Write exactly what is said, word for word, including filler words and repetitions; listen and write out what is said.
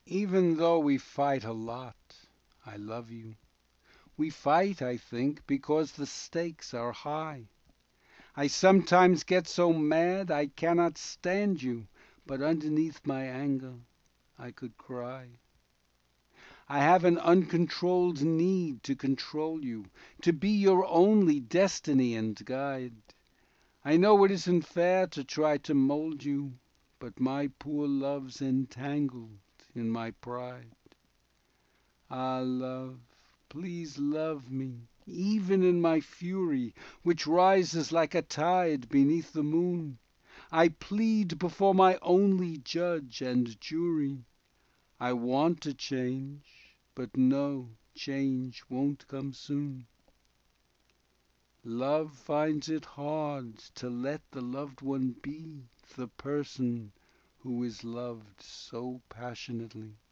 Even though we fight a lot, I love you. We fight, I think, because the stakes are high. I sometimes get so mad I cannot stand you, but underneath my anger I could cry. I have an uncontrolled need to control you, to be your only destiny and guide. I know it isn't fair to try to mold you, but my poor love's entangled in my pride. Ah, love, please love me, even in my fury, which rises like a tide beneath the moon. I plead before my only judge and jury. I want to change, but know change won't come soon. Love finds it hard to let the loved one be the person who is loved so passionately.